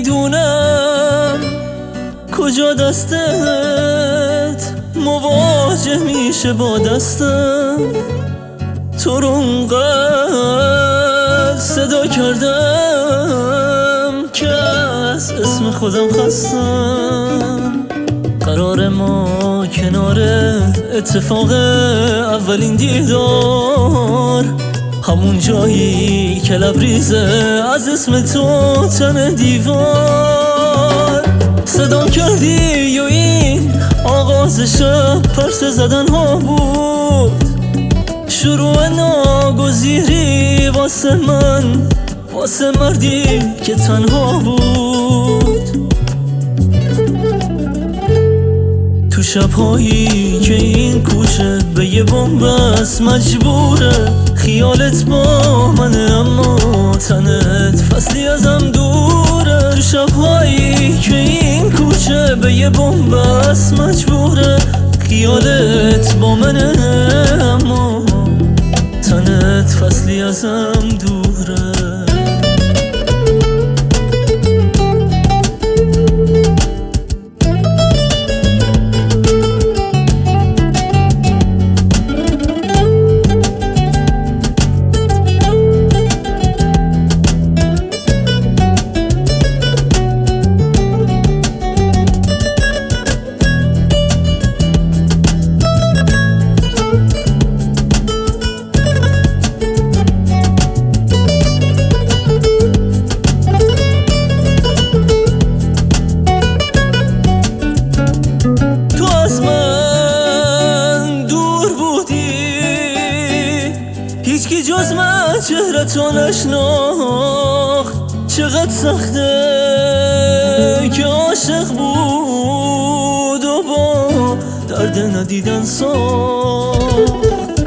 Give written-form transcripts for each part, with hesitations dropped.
نمیدونم کجا دستت مواجه میشه با دستم. تو رو اونقدر صدا کردم که از اسم خودم خستم. قرار ما کنار اتفاق اولین دیدار، همون جایی که لبریزه از اسم تو تن دیوار. صدام کردی و این آغاز شب پرسه زدن ها بود، شروع ناگزیری واسه من، واسه مردی که تنها بود. تو شبهایی که این کوچه به یه بنبست مجبوره، خیالت با منه اما تنت فصلی ازم دوره. تو شبهایی که این کوچه به یه بنبست مجبوره، خیالت با منه اما تنت فصلی ازم دوره. هیچکی جز من چهره‌تو نشناخت. چقدر سخته که عاشق بود و با درد ندیدن ساخت.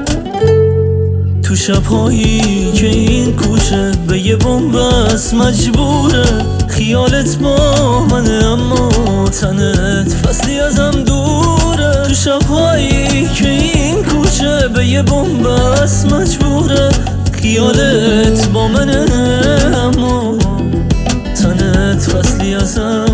تو شبهایی که این کوچه به یه بنبست مجبوره، خیالت با منه اما تنت فصلی ازم دوره. تو شبهایی که این کوچه به یه بنبست مجبوره، خیالت با منه اما تنت فصلی ازم